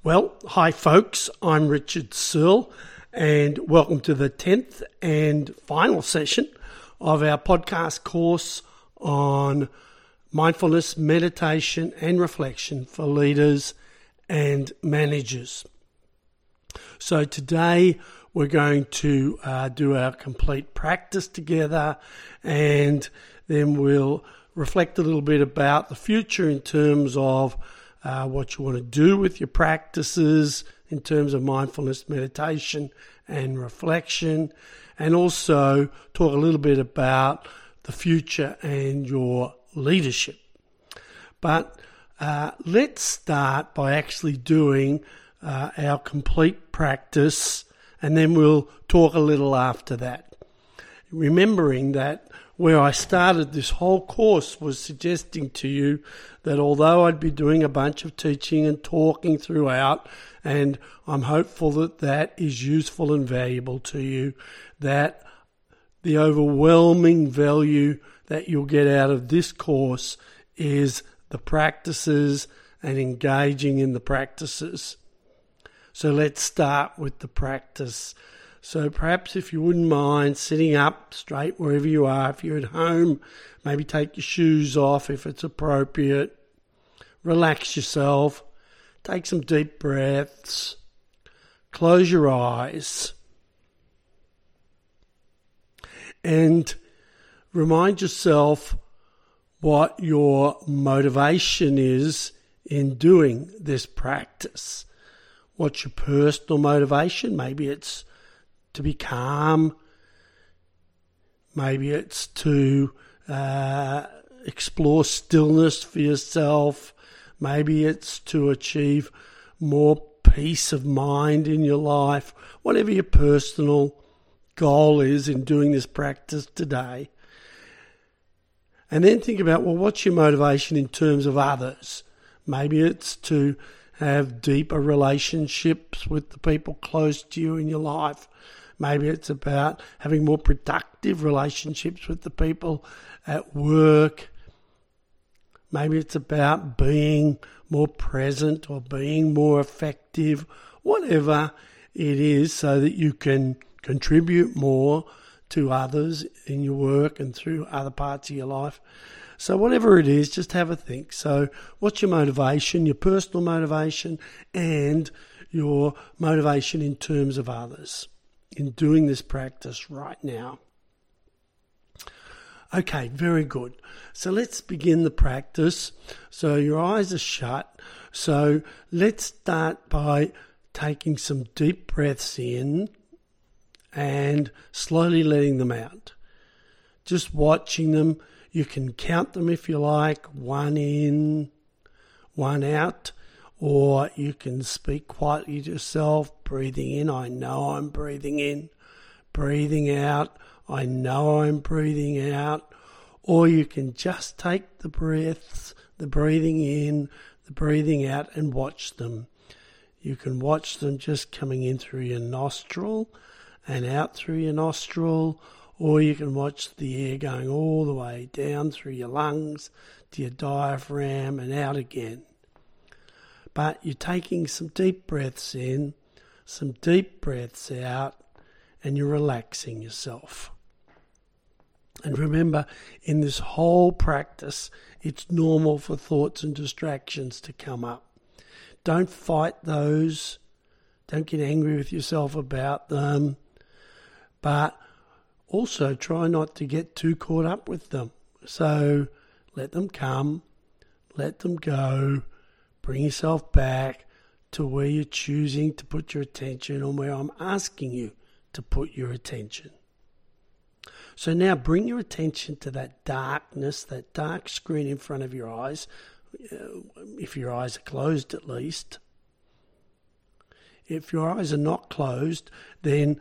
Well, hi folks, I'm Richard Searle and welcome to the 10th and final session of our podcast course on mindfulness, meditation and reflection for leaders and managers. So today we're going to do our complete practice together, and then we'll reflect a little bit about the future in terms of what you want to do with your practices in terms of mindfulness, meditation and reflection, and also talk a little bit about the future and your leadership. But let's start by actually doing our complete practice, and then we'll talk a little after that. Remembering that where I started this whole course was suggesting to you that although I'd be doing a bunch of teaching and talking throughout, and I'm hopeful that that is useful and valuable to you, that the overwhelming value that you'll get out of this course is the practices and engaging in the practices. So let's start with the practice. So perhaps if you wouldn't mind sitting up straight wherever you are, if you're at home, maybe take your shoes off if it's appropriate. Relax yourself. Take some deep breaths. Close your eyes. And remind yourself what your motivation is in doing this practice. What's your personal motivation? Maybe it's to be calm. Maybe it's to explore stillness for yourself. Maybe it's to achieve more peace of mind in your life. Whatever your personal goal is in doing this practice today. And then think about, well, what's your motivation in terms of others? Maybe it's to have deeper relationships with the people close to you in your life. Maybe it's about having more productive relationships with the people at work. Maybe it's about being more present or being more effective, whatever it is, so that you can contribute more to others in your work and through other parts of your life. So whatever it is, just have a think. So what's your motivation, your personal motivation, and your motivation in terms of others in doing this practice right now? Okay, very good. So let's begin the practice. So your eyes are shut. So let's start by taking some deep breaths in and slowly letting them out. Just watching them. You can count them if you like, one in, one out, or you can speak quietly to yourself, breathing in, I know I'm breathing in, breathing out, I know I'm breathing out, or you can just take the breaths, the breathing in, the breathing out, and watch them. You can watch them just coming in through your nostril and out through your nostril, or you can watch the air going all the way down through your lungs to your diaphragm and out again. But you're taking some deep breaths in, some deep breaths out, and you're relaxing yourself. And remember, in this whole practice, it's normal for thoughts and distractions to come up. Don't fight those. Don't get angry with yourself about them. But also try not to get too caught up with them. So let them come, let them go, bring yourself back to where you're choosing to put your attention or where I'm asking you to put your attention. So now bring your attention to that darkness, that dark screen in front of your eyes, if your eyes are closed at least. If your eyes are not closed, then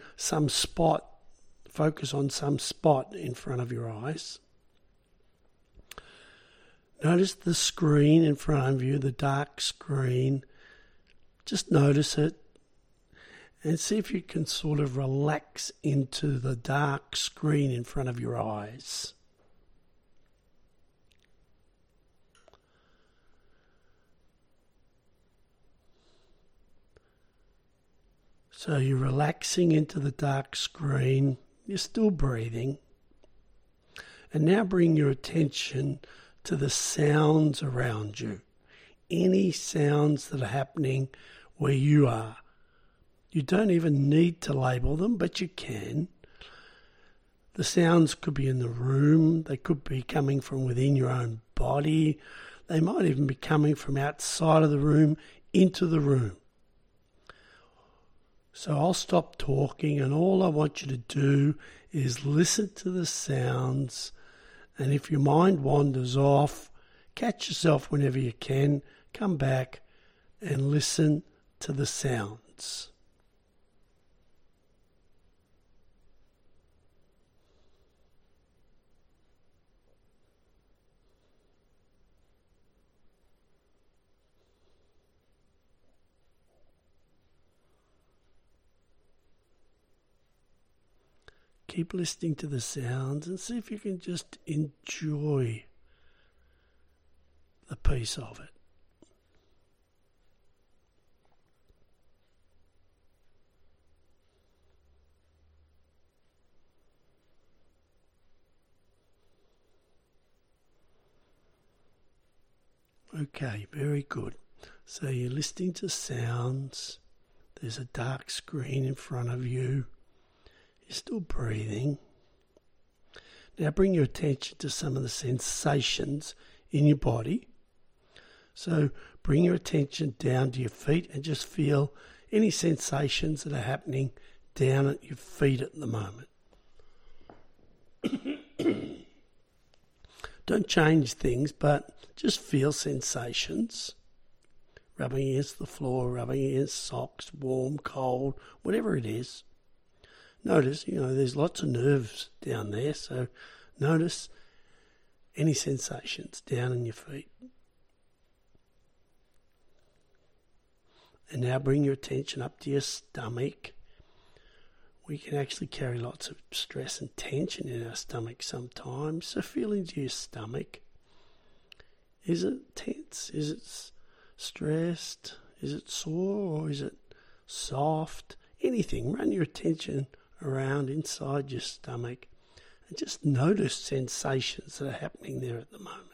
focus on some spot in front of your eyes. Notice the screen in front of you, the dark screen. Just notice it and see if you can sort of relax into the dark screen in front of your eyes. So you're relaxing into the dark screen. You're still breathing. And now bring your attention to the sounds around you. Any sounds that are happening where you are. You don't even need to label them, but you can. The sounds could be in the room. They could be coming from within your own body. They might even be coming from outside of the room into the room. So I'll stop talking, and all I want you to do is listen to the sounds. And if your mind wanders off, catch yourself whenever you can, come back and listen to the sounds. Keep listening to the sounds and see if you can just enjoy the peace of it. Okay, very good. So you're listening to sounds. There's a dark screen in front of you. You're still breathing. Now bring your attention to some of the sensations in your body. So bring your attention down to your feet and just feel any sensations that are happening down at your feet at the moment. Don't change things, but just feel sensations. Rubbing against the floor, rubbing against socks, warm, cold, whatever it is. Notice, there's lots of nerves down there, so notice any sensations down in your feet. And now bring your attention up to your stomach. We can actually carry lots of stress and tension in our stomach sometimes, so feel into your stomach. Is it tense? Is it stressed? Is it sore or is it soft? Anything. Run your attention around inside your stomach and just notice sensations that are happening there at the moment.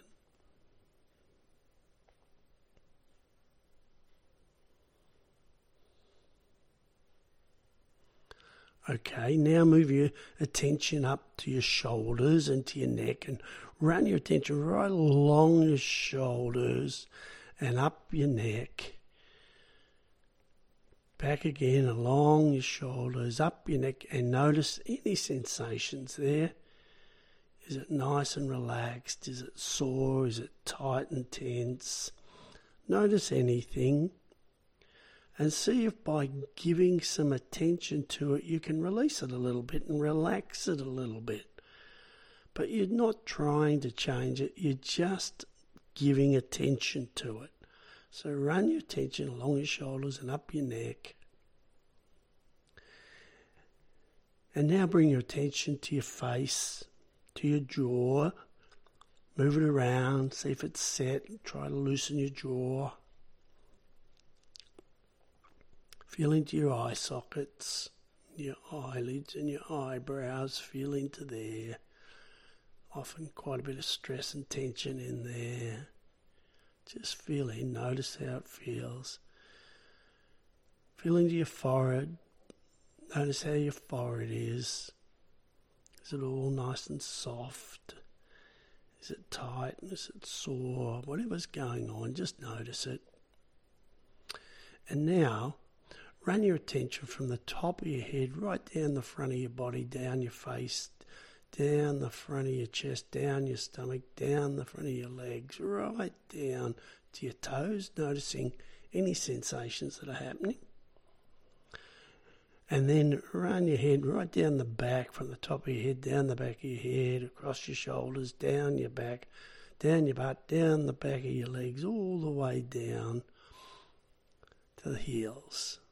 Okay, now move your attention up to your shoulders and to your neck and run your attention right along your shoulders and up your neck. Back again along your shoulders, up your neck, and notice any sensations there. Is it nice and relaxed? Is it sore? Is it tight and tense? Notice anything and see if by giving some attention to it you can release it a little bit and relax it a little bit. But you're not trying to change it, you're just giving attention to it. So run your attention along your shoulders and up your neck. And now bring your attention to your face, to your jaw. Move it around, see if it's set. Try to loosen your jaw. Feel into your eye sockets, your eyelids and your eyebrows. Feel into there. Often quite a bit of stress and tension in there. Just feel in, notice how it feels. Feel into your forehead. Notice how your forehead is. Is it all nice and soft? Is it tight? Is it sore? Whatever's going on, just notice it. And now, run your attention from the top of your head right down the front of your body, down your face, down the front of your chest, down your stomach, down the front of your legs, right down to your toes, noticing any sensations that are happening. And then run your head right down the back, from the top of your head, down the back of your head, across your shoulders, down your back, down your butt, down the back of your legs, all the way down to the heels.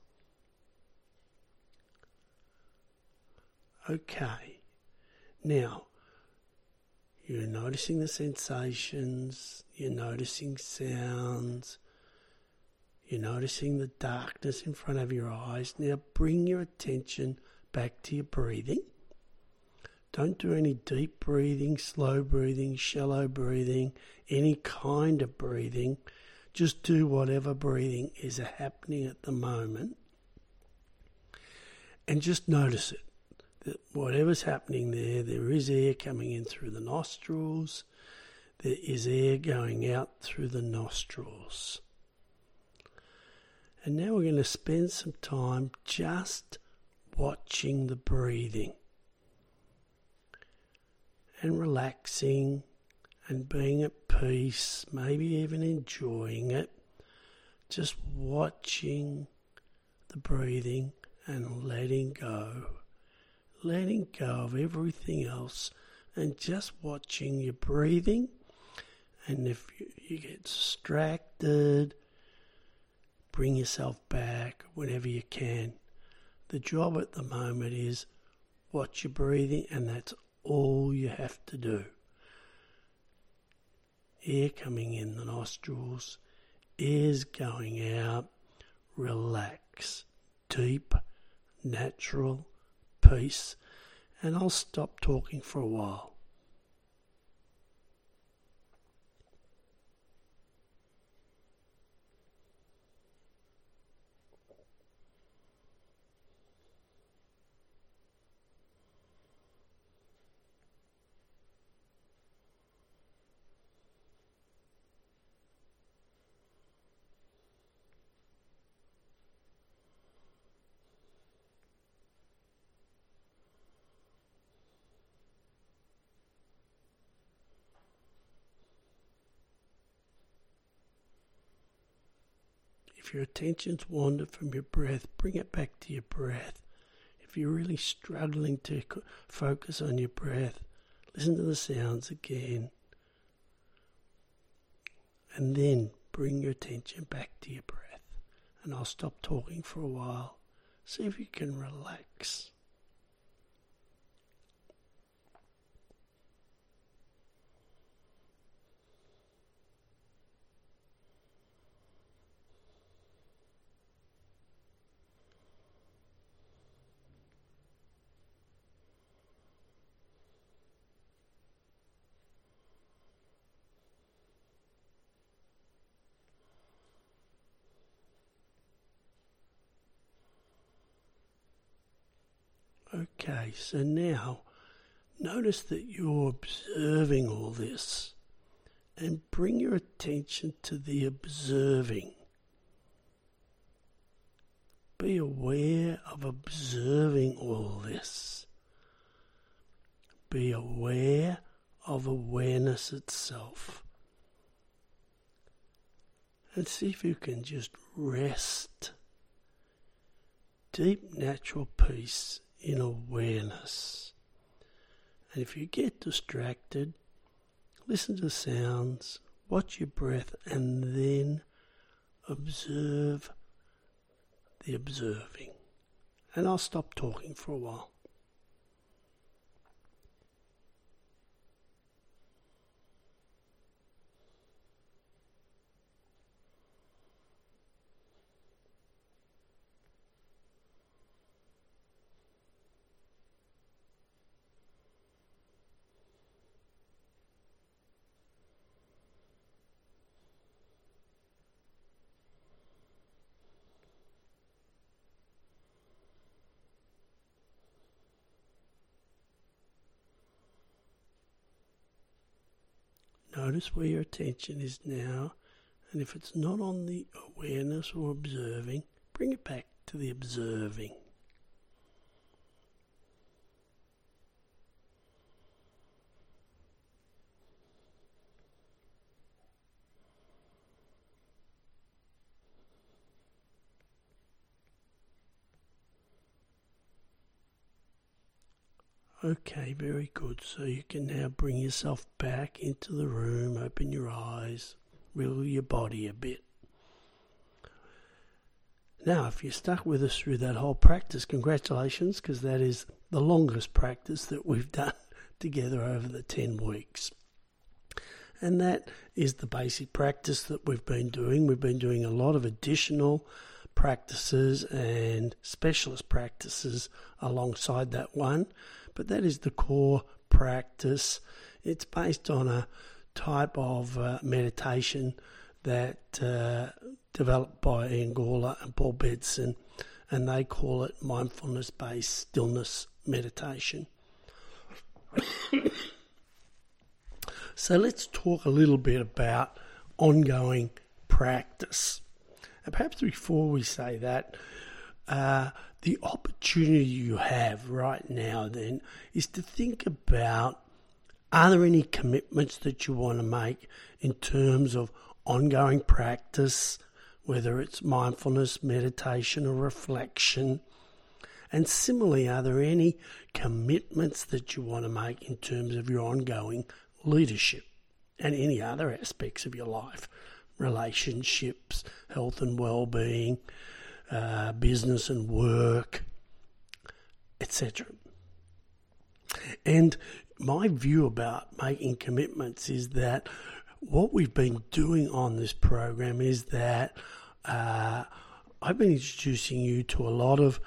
Okay. Now, you're noticing the sensations, you're noticing sounds, You're noticing the darkness in front of your eyes. Now bring your attention back to your breathing. Don't do any deep breathing, slow breathing, shallow breathing, any kind of breathing. Just do whatever breathing is happening at the moment. And just notice it. That whatever's happening there is air coming in through the nostrils. There is air going out through the nostrils. And now we're going to spend some time just watching the breathing and relaxing and being at peace, maybe even enjoying it, just watching the breathing and letting go of everything else and just watching your breathing. And if you get distracted, bring yourself back whenever you can. The job at the moment is watch your breathing, and that's all you have to do. Air coming in the nostrils, air's going out. Relax. Deep, natural peace. And I'll stop talking for a while. If your attention's wandered from your breath, bring it back to your breath. If you're really struggling to focus on your breath, listen to the sounds again. And then bring your attention back to your breath. And I'll stop talking for a while. See if you can relax. Okay, so now notice that you're observing all this and bring your attention to the observing. Be aware of observing all this. Be aware of awareness itself. And see if you can just rest. Deep natural peace in awareness. And if you get distracted, listen to sounds, watch your breath, and then observe the observing. And I'll stop talking for a while. Notice where your attention is now, and if it's not on the awareness or observing, bring it back to the observing. Okay, very good. So you can now bring yourself back into the room, open your eyes, wiggle your body a bit. Now, if you stuck with us through that whole practice, congratulations, because that is the longest practice that we've done together over the 10 weeks. And that is the basic practice that we've been doing. We've been doing a lot of additional practices and specialist practices alongside that one, but that is the core practice. It's based on a type of meditation that developed by Ian Gawler and Paul Bedson, and they call it mindfulness-based stillness meditation. So let's talk a little bit about ongoing practice. And perhaps before we say that, the opportunity you have right now then is to think about, are there any commitments that you want to make in terms of ongoing practice, whether it's mindfulness, meditation or reflection? And similarly, are there any commitments that you want to make in terms of your ongoing leadership and any other aspects of your life? Relationships, health and well-being, business and work, etc. And my view about making commitments is that what we've been doing on this program is that I've been introducing you to a lot of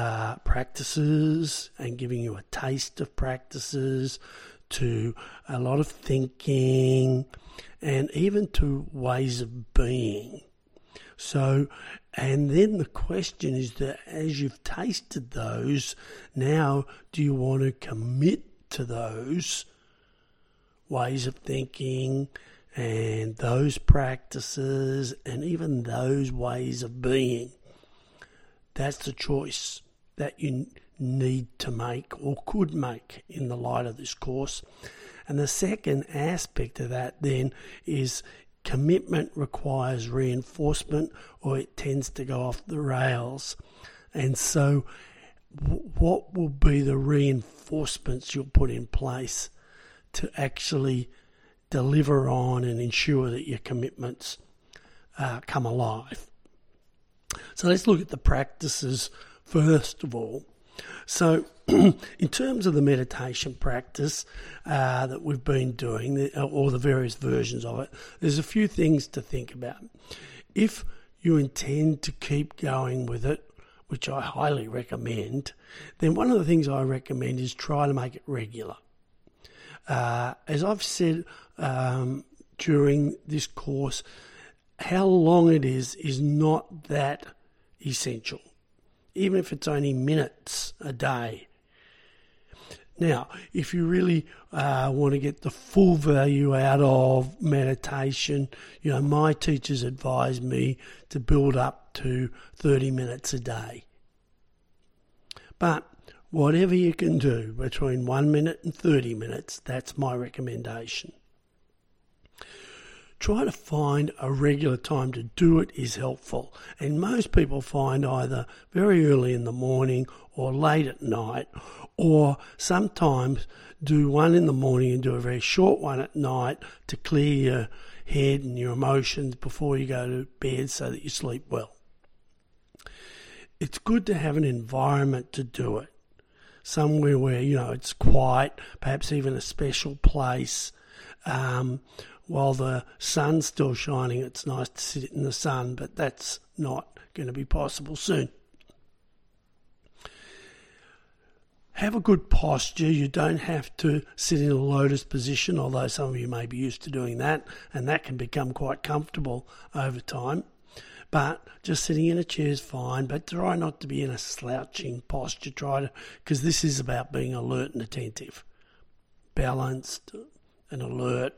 practices and giving you a taste of practices, to a lot of thinking, and even to ways of being. So, and then the question is that as you've tasted those, now do you want to commit to those ways of thinking and those practices and even those ways of being? That's the choice that you need to make or could make in the light of this course. And the second aspect of that then is commitment requires reinforcement, or it tends to go off the rails. And so what will be the reinforcements you'll put in place to actually deliver on and ensure that your commitments come alive? So let's look at the practices first of all. So in terms of the meditation practice that we've been doing, or the various versions of it, there's a few things to think about. If you intend to keep going with it, which I highly recommend, then one of the things I recommend is try to make it regular. As I've said during this course, how long it is not that essential, even if it's only minutes a day. Now, if you really want to get the full value out of meditation, my teachers advised me to build up to 30 minutes a day. But whatever you can do between 1 minute and 30 minutes, that's my recommendation. Try to find a regular time to do it is helpful. And most people find either very early in the morning or late at night, or sometimes do one in the morning and do a very short one at night to clear your head and your emotions before you go to bed so that you sleep well. It's good to have an environment to do it. Somewhere where, it's quiet, perhaps even a special place. While the sun's still shining, it's nice to sit in the sun, but that's not going to be possible soon. Have a good posture. You don't have to sit in a lotus position, although some of you may be used to doing that, and that can become quite comfortable over time. But just sitting in a chair is fine, but try not to be in a slouching posture. Because this is about being alert and attentive, balanced and alert.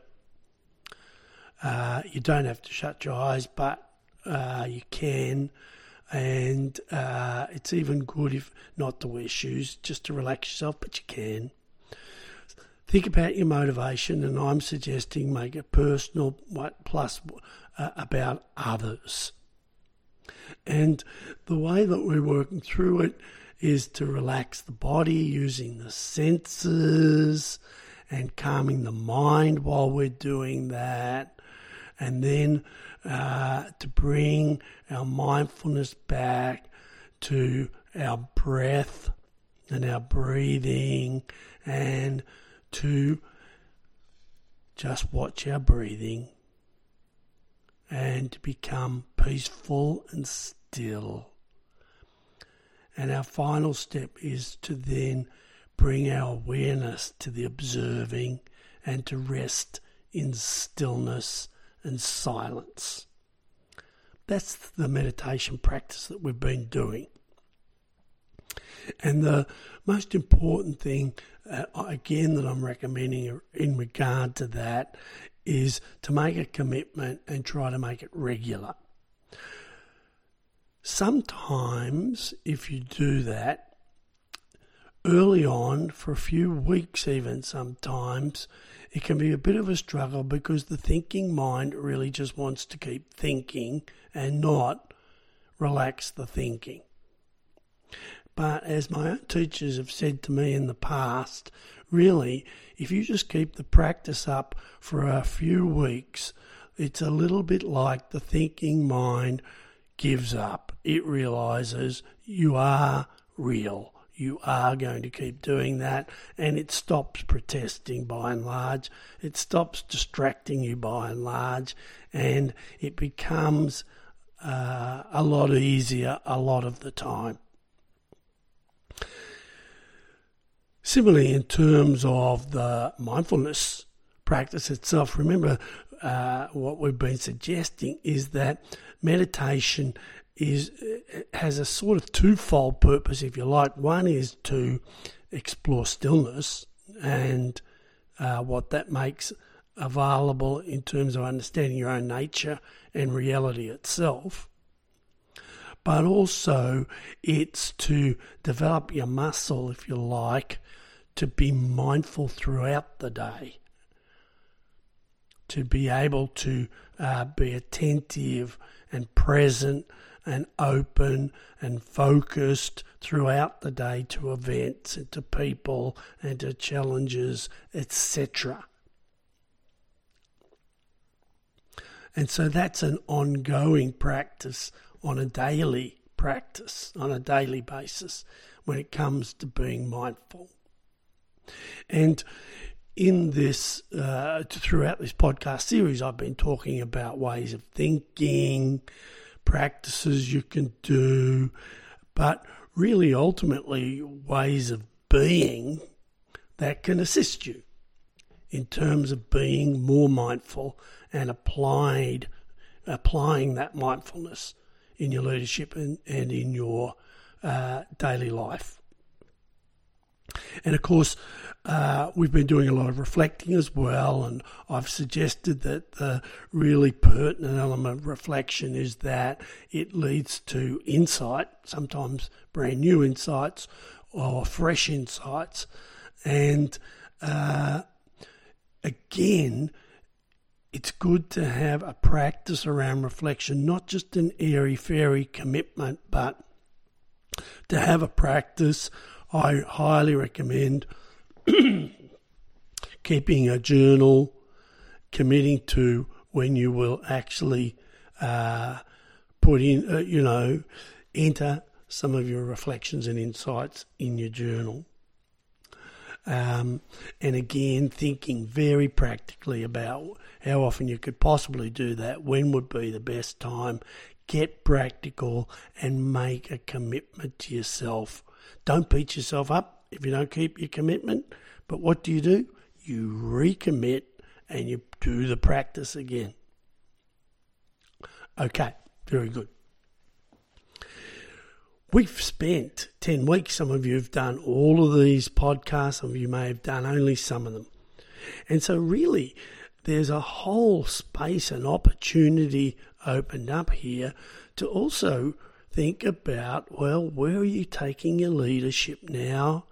You don't have to shut your eyes, but you can. And it's even good if not to wear shoes, just to relax yourself, but you can. Think about your motivation, and I'm suggesting make it personal plus about others. And the way that we're working through it is to relax the body using the senses and calming the mind while we're doing that. And then to bring our mindfulness back to our breath and our breathing, and to just watch our breathing and to become peaceful and still. And our final step is to then bring our awareness to the observing and to rest in stillness and silence. That's the meditation practice that we've been doing. And the most important thing, again, that I'm recommending in regard to that is to make a commitment and try to make it regular. Sometimes, if you do that, early on, for a few weeks even sometimes, it can be a bit of a struggle because the thinking mind really just wants to keep thinking and not relax the thinking. But as my own teachers have said to me in the past, really, if you just keep the practice up for a few weeks, it's a little bit like the thinking mind gives up. It realises you are real. You are going to keep doing that, and it stops protesting by and large. It stops distracting you by and large, and it becomes a lot easier a lot of the time. Similarly, in terms of the mindfulness practice itself, remember what we've been suggesting is that meditation has a sort of twofold purpose, if you like. One is to explore stillness and what that makes available in terms of understanding your own nature and reality itself. But also it's to develop your muscle, if you like, to be mindful throughout the day, to be able to be attentive and present and open and focused throughout the day to events and to people and to challenges, etc. And so that's an ongoing practice on a daily basis when it comes to being mindful. And in this, throughout this podcast series, I've been talking about ways of thinking, practices you can do, but really ultimately ways of being that can assist you in terms of being more mindful and applying that mindfulness in your leadership and in your daily life. And of course, we've been doing a lot of reflecting as well, and I've suggested that the really pertinent element of reflection is that it leads to insight, sometimes brand new insights or fresh insights. And again, it's good to have a practice around reflection, not just an airy-fairy commitment, but to have a practice. I highly recommend keeping a journal, committing to when you will actually put in, enter some of your reflections and insights in your journal. And again, thinking very practically about how often you could possibly do that, when would be the best time. Get practical and make a commitment to yourself. Don't beat yourself up if you don't keep your commitment, but what do? You recommit and you do the practice again. Okay, very good. We've spent 10 weeks, some of you have done all of these podcasts, some of you may have done only some of them. And so really, there's a whole space and opportunity opened up here to also think about, well, where are you taking your leadership now?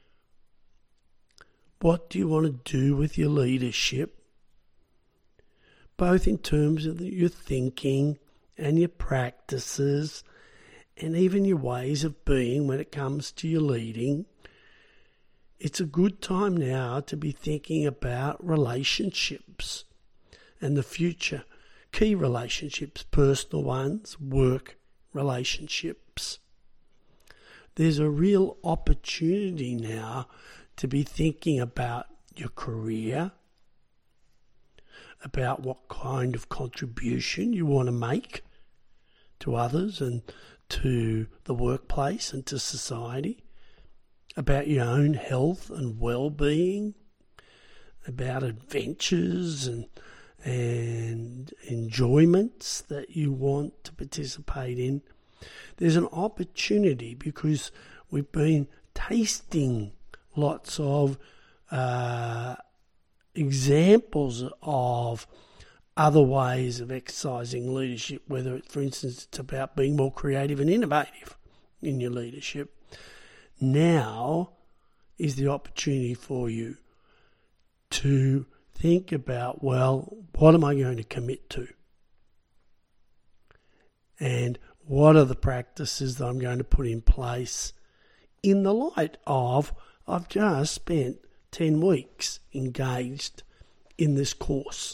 What do you want to do with your leadership? Both in terms of your thinking and your practices and even your ways of being when it comes to your leading. It's a good time now to be thinking about relationships and the future. Key relationships, personal ones, work relationships. There's a real opportunity now to be thinking about your career, about what kind of contribution you want to make to others and to the workplace and to society, about your own health and well-being, about adventures and enjoyments that you want to participate in. There's an opportunity because we've been tasting lots of examples of other ways of exercising leadership, whether, for instance, it's about being more creative and innovative in your leadership. Now is the opportunity for you to think about, well, what am I going to commit to? And what are the practices that I'm going to put in place in the light of I've just spent 10 weeks engaged in this course?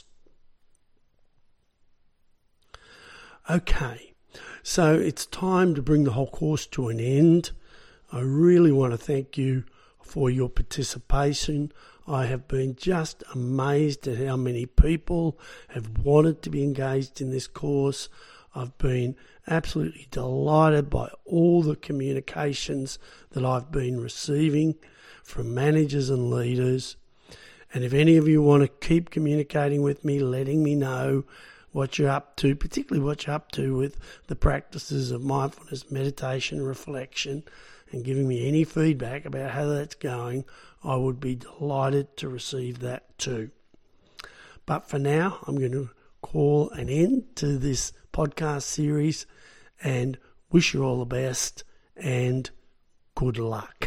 Okay, so it's time to bring the whole course to an end. I really want to thank you for your participation. I have been just amazed at how many people have wanted to be engaged in this course. I've been absolutely delighted by all the communications that I've been receiving from managers and leaders. And if any of you want to keep communicating with me, letting me know what you're up to, particularly what you're up to with the practices of mindfulness, meditation, reflection, and giving me any feedback about how that's going, I would be delighted to receive that too. But for now, I'm going to call an end to this podcast series and wish you all the best and good luck.